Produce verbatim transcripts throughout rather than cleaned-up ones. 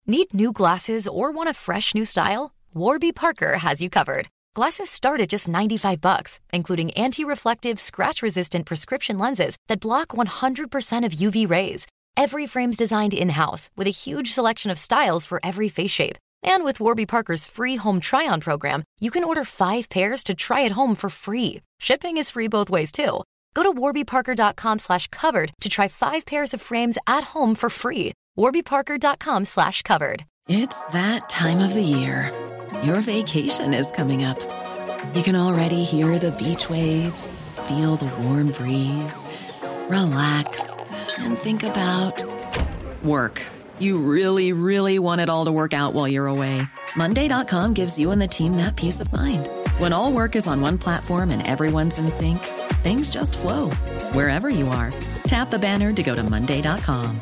Need new glasses or want a fresh new style? Warby Parker has you covered. Glasses start at just ninety-five bucks, including anti-reflective, scratch-resistant prescription lenses that block one hundred percent of U V rays. Every frame's designed in-house with a huge selection of styles for every face shape. And with Warby Parker's free home try-on program, you can order five pairs to try at home for free. Shipping is free both ways, too. Go to warbyparker.com slash covered to try five pairs of frames at home for free. warbyparker.com slash covered. It's that time of the year. Your vacation is coming up. You can already hear the beach waves, feel the warm breeze, relax, and think about work. You really, really want it all to work out while you're away. Monday dot com gives you and the team that peace of mind. When all work is on one platform and everyone's in sync, things just flow. Wherever you are, tap the banner to go to Monday dot com.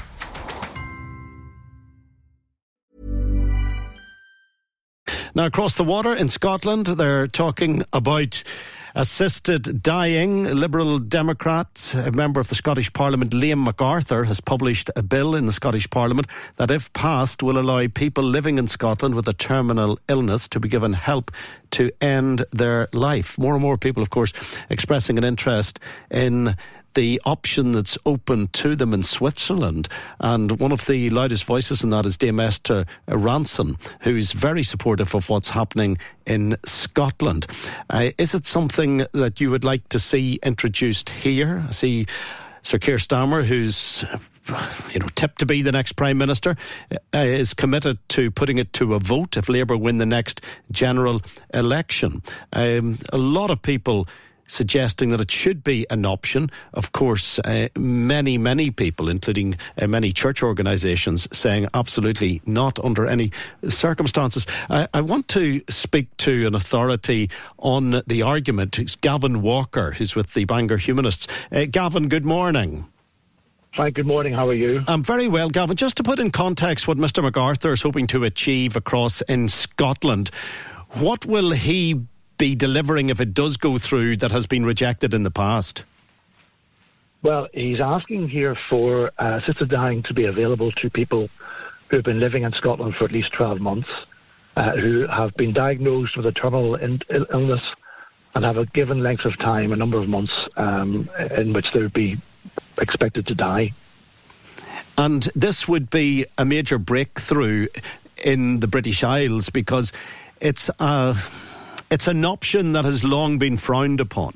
Now, across the water in Scotland, they're talking about assisted dying. Liberal Democrat, a member of the Scottish Parliament, Liam MacArthur, has published a bill in the Scottish Parliament that, if passed, will allow people living in Scotland with a terminal illness to be given help to end their life. More and more people, of course, expressing an interest in the option that's open to them in Switzerland. And one of the loudest voices in that is Dame Esther Ranson, who's very supportive of what's happening in Scotland. Uh, is it something that you would like to see introduced here? I see Sir Keir Starmer, who's you know, tipped to be the next Prime Minister, uh, is committed to putting it to a vote if Labour win the next general election. Um, a lot of people suggesting that it should be an option. Of course, uh, many, many people, including uh, many church organisations, saying absolutely not under any circumstances. I, I want to speak to an authority on the argument. It's Gavin Walker, who's with the Bangor Humanists. Uh, Gavin, good morning. Frank, good morning. How are you? I'm very well, Gavin. Just to put in context what Mr MacArthur is hoping to achieve across in Scotland, what will he be delivering if it does go through that has been rejected in the past? Well, he's asking here for uh, assisted dying to be available to people who have been living in Scotland for at least twelve months, uh, who have been diagnosed with a terminal in- illness and have a given length of time, a number of months, um, in which they would be expected to die. And this would be a major breakthrough in the British Isles, because it's a... It's an option that has long been frowned upon.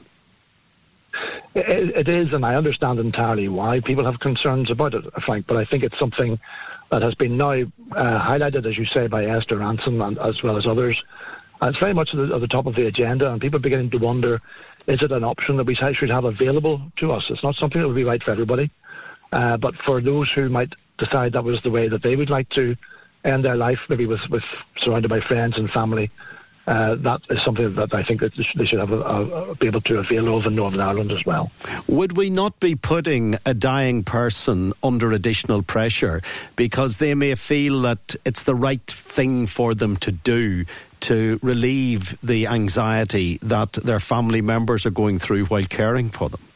It, it is, and I understand entirely why people have concerns about it, Frank, but I think it's something that has been now uh, highlighted, as you say, by Esther Ranson and as well as others. And it's very much at the, at the top of the agenda, and people are beginning to wonder, is it an option that we should have available to us? It's not something that would be right for everybody, uh, but for those who might decide that was the way that they would like to end their life, maybe with, with surrounded by friends and family, Uh, that is something that I think that they should have a, a, be able to avail of in Northern Ireland as well. Would we not be putting a dying person under additional pressure because they may feel that it's the right thing for them to do to relieve the anxiety that their family members are going through while caring for them?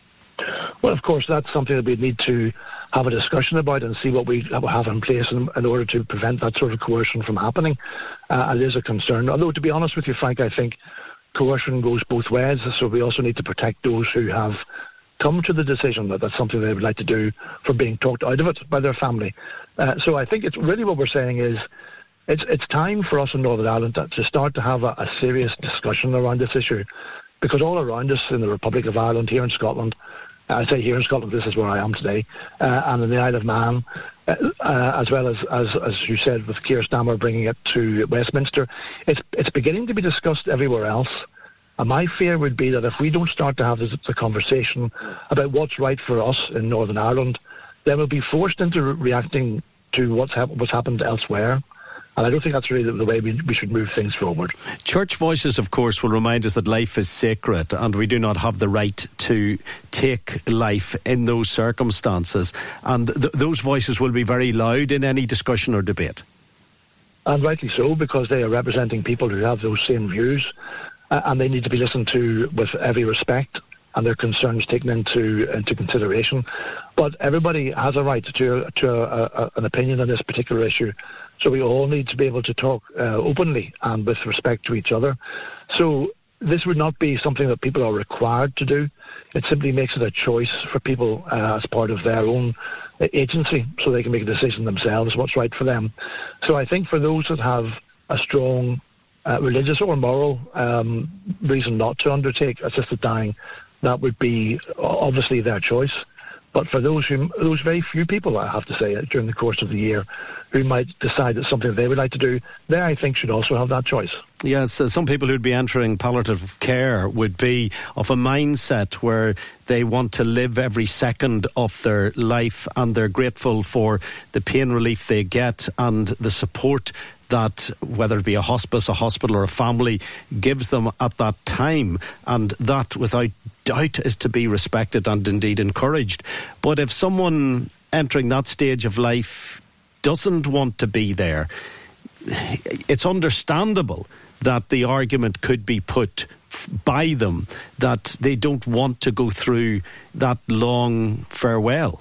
Well, of course, that's something that we need to have a discussion about and see what we have in place in, in order to prevent that sort of coercion from happening. Uh, it is a concern. Although, to be honest with you, Frank, I think coercion goes both ways. So we also need to protect those who have come to the decision that that's something they would like to do from being talked out of it by their family. Uh, so I think it's really what we're saying is it's it's time for us in Northern Ireland to, to start to have a, a serious discussion around this issue, because all around us in the Republic of Ireland, here in Scotland, I say here in Scotland, this is where I am today, uh, and in the Isle of Man, uh, uh, as well as, as as you said, with Keir Starmer bringing it to Westminster, it's it's beginning to be discussed everywhere else. And my fear would be that if we don't start to have this, the conversation about what's right for us in Northern Ireland, then we'll be forced into re- reacting to what's, hap- what's happened elsewhere. And I don't think that's really the way we, we should move things forward. Church voices, of course, will remind us that life is sacred and we do not have the right to take life in those circumstances. And th- those voices will be very loud in any discussion or debate. And rightly so, because they are representing people who have those same views, uh, and they need to be listened to with every respect and their concerns taken into into consideration. But everybody has a right to to a, a, an opinion on this particular issue. So we all need to be able to talk uh, openly and with respect to each other. So this would not be something that people are required to do. It simply makes it a choice for people uh, as part of their own agency, so they can make a decision themselves what's right for them. So I think for those that have a strong uh, religious or moral um, reason not to undertake assisted dying, that would be obviously their choice. But for those who, those very few people, I have to say, during the course of the year, who might decide it's something they would like to do, they, I think, should also have that choice. Yes, uh, some people who'd be entering palliative care would be of a mindset where they want to live every second of their life, and they're grateful for the pain relief they get and the support that, whether it be a hospice, a hospital or a family, gives them at that time, and that without doubt is to be respected and indeed encouraged. But if someone entering that stage of life doesn't want to be there, it's understandable that the argument could be put by them that they don't want to go through that long farewell.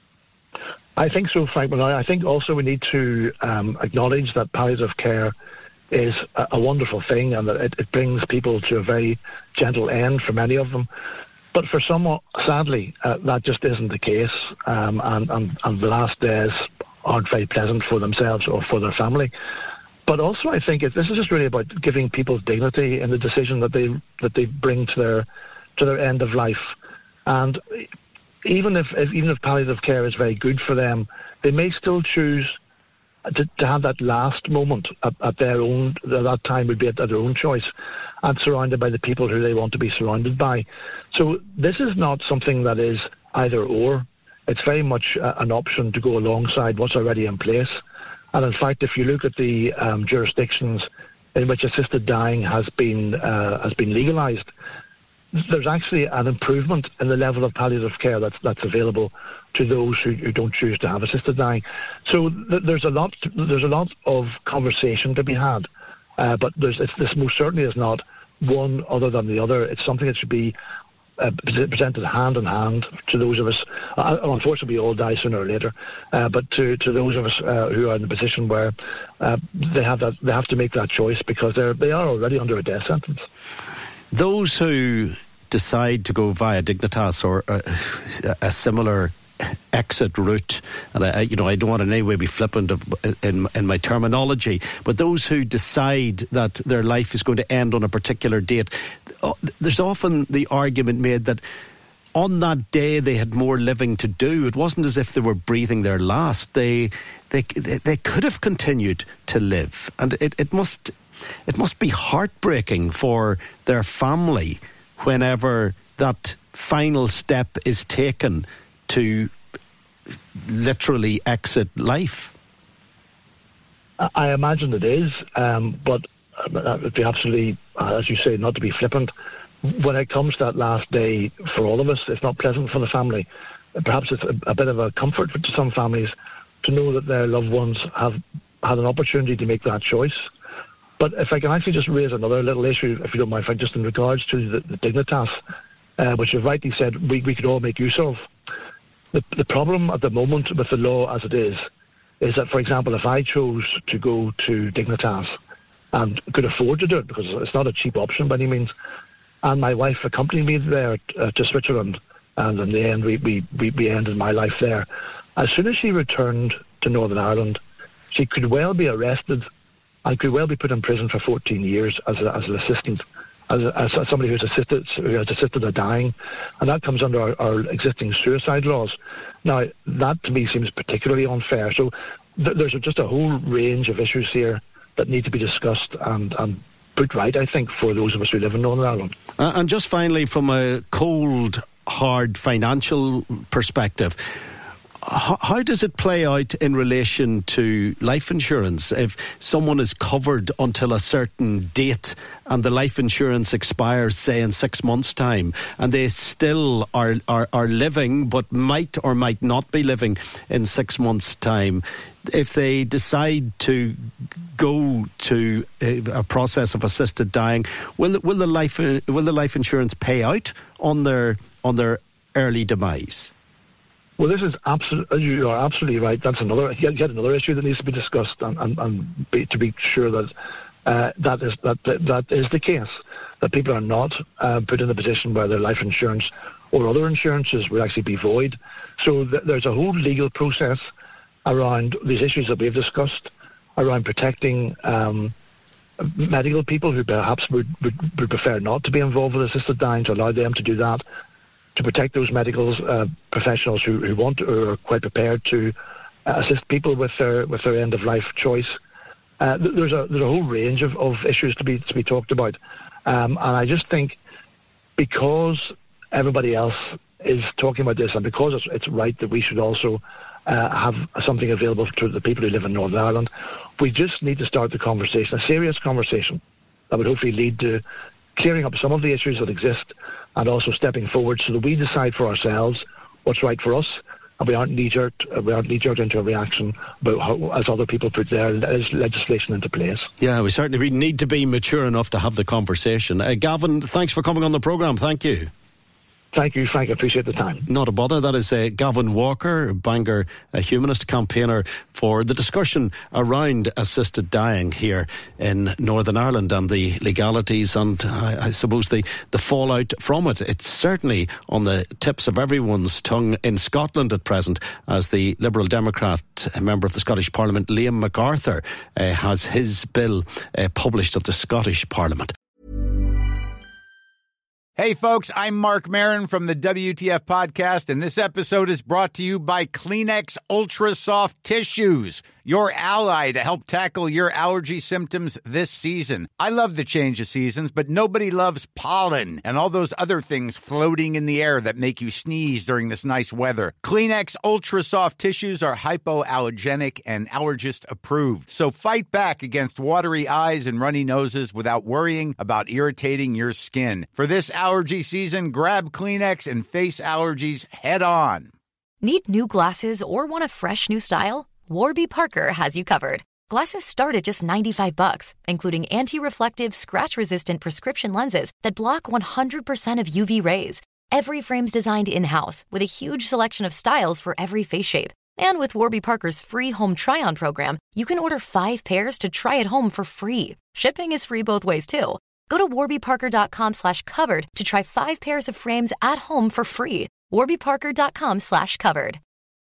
I think so, Frank. But I think also we need to um, acknowledge that palliative care is a, a wonderful thing, and that it, it brings people to a very gentle end for many of them. But for some, sadly, uh, that just isn't the case, um, and, and, and the last days aren't very pleasant for themselves or for their family. But also, I think it, this is just really about giving people dignity in the decision that they that they bring to their to their end of life. And even if, if even if palliative care is very good for them, they may still choose to, to have that last moment at, at their own. That time would be at, at their own choice, and surrounded by the people who they want to be surrounded by. So this is not something that is either or. It's very much uh, an option to go alongside what's already in place. And in fact, if you look at the um, jurisdictions in which assisted dying has been uh, has been legalised, there's actually an improvement in the level of palliative care that's that's available to those who, who don't choose to have assisted dying. So th- there's a lot there's a lot of conversation to be had, uh, but there's it's, this most certainly is not one other than the other. It's something that should be Uh, presented hand in hand to those of us. Uh, unfortunately, we all die sooner or later. Uh, but to, to those of us uh, who are in a position where uh, they have that, they have to make that choice because they're they are already under a death sentence. Those who decide to go via Dignitas or a, a similar exit route, and I, you know, I don't want in any way be flippant in, in my terminology, but those who decide that their life is going to end on a particular date, there's often the argument made that on that day they had more living to do. It wasn't as if they were breathing their last. They they they could have continued to live, and it, it must it must be heartbreaking for their family whenever that final step is taken to literally exit life. I imagine it is, um, but that would be absolutely, uh, as you say, not to be flippant. When it comes to that last day, for all of us, it's not pleasant for the family. Perhaps it's a, a bit of a comfort to some families to know that their loved ones have had an opportunity to make that choice. But if I can actually just raise another little issue, if you don't mind, just in regards to the, the Dignitas, uh, which you've rightly said we, we could all make use of. The, the problem at the moment with the law as it is, is that, for example, if I chose to go to Dignitas and could afford to do it, because it's not a cheap option by any means, and my wife accompanied me there uh, to Switzerland, and in the end we, we, we, we ended my life there. As soon as she returned to Northern Ireland, she could well be arrested and could well be put in prison for fourteen years as, a, as an assistant. As, as somebody who's assisted who has assisted a dying, and that comes under our, our existing suicide laws. Now, that to me seems particularly unfair. So th- there's just a whole range of issues here that need to be discussed and, and put right, I think, for those of us who live in Northern Ireland. Uh, and just finally, from a cold, hard financial perspective, how does it play out in relation to life insurance? If someone is covered until a certain date and the life insurance expires, say, in six months' time, and they still are, are, are living but might or might not be living in six months' time, if they decide to go to a, a process of assisted dying, will will the life will the life insurance pay out on their on their early demise? Well, this is absolutely, you are absolutely right. That's another yet, yet another issue that needs to be discussed, and, and, and be, to be sure that uh, that is that, that that is the case, that people are not uh, put in a position where their life insurance or other insurances would actually be void. So th- there's a whole legal process around these issues that we've discussed, around protecting um, medical people who perhaps would, would, would prefer not to be involved with assisted dying, to allow them to do that, to protect those medical uh, professionals who, who want to, or are quite prepared to uh, assist people with their with their end of life choice. Uh, th- there's a there's a whole range of, of issues to be to be talked about, um, and I just think because everybody else is talking about this, and because it's, it's right that we should also uh, have something available to the people who live in Northern Ireland, we just need to start the conversation, a serious conversation that would hopefully lead to clearing up some of the issues that exist, and also stepping forward so that we decide for ourselves what's right for us, and we aren't knee-jerked, uh, we aren't knee-jerked into a reaction about how, as other people put their legislation into place. Yeah, we certainly we need to be mature enough to have the conversation. Uh, Gavin, thanks for coming on the programme. Thank you. Thank you, Frank. I appreciate the time. Not a bother. That is uh, Gavin Walker, Bangor a humanist campaigner for the discussion around assisted dying here in Northern Ireland and the legalities and uh, I suppose the, the fallout from it. It's certainly on the tips of everyone's tongue in Scotland at present, as the Liberal Democrat member of the Scottish Parliament, Liam MacArthur, uh, has his bill uh, published at the Scottish Parliament. Hey folks, I'm Mark Maron from the W T F podcast, and this episode is brought to you by Kleenex Ultra Soft Tissues, your ally to help tackle your allergy symptoms this season. I love the change of seasons, but nobody loves pollen and all those other things floating in the air that make you sneeze during this nice weather. Kleenex Ultra Soft Tissues are hypoallergenic and allergist approved, so fight back against watery eyes and runny noses without worrying about irritating your skin. For this allergy season, grab Kleenex and face allergies head on. Need new glasses or want a fresh new style? Warby Parker has you covered. Glasses start at just ninety-five bucks, including anti-reflective, scratch-resistant prescription lenses that block one hundred percent of U V rays. Every frame's designed in-house with a huge selection of styles for every face shape. And with Warby Parker's free home try-on program, you can order five pairs to try at home for free. Shipping is free both ways, too. Go to warbyparker.com slash covered to try five pairs of frames at home for free. warbyparker.com slash covered.